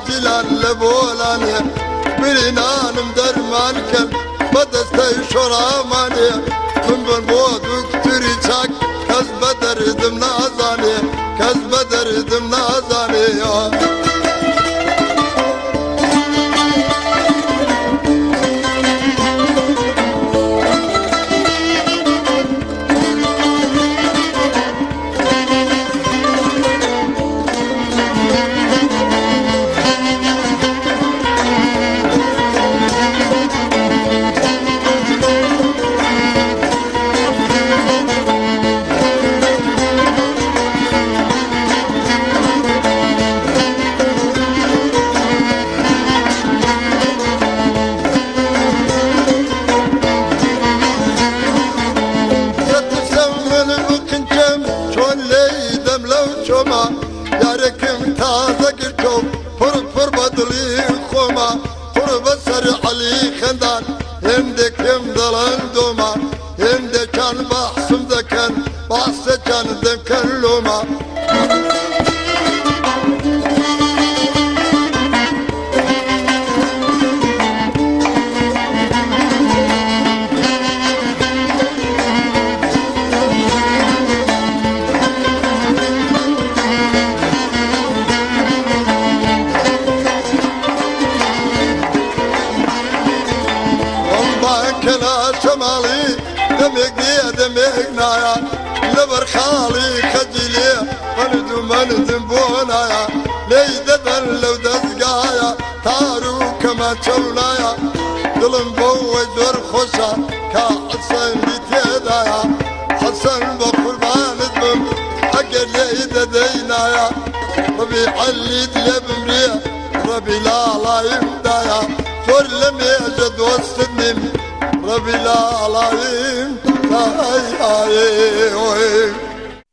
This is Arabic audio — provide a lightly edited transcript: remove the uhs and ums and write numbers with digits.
جلال لبولاني برينانم درمانكن بدستي شراماني من بو دكتوري çak kaz bederdim nazani kaz bederdim nazani ياركم تازه قرتو پر بدلي خوما پر بسر علي خندان هندكم دلان دوما هندكان بحثم دكان بحث كان دكان لوما شمالي دمك دي دمك نايا لبر خالي خجلي فندو مندم بونايا ليددن لو دزقايا تارو كما تشونايا دلن بوي دور خوشا كا حسن بيتيدايا حسن بقربان دم اقل ليددينايا ربي علي دلبمريا ربي لا يمدايا فور لم يجد وسنم ربي لا عليم لا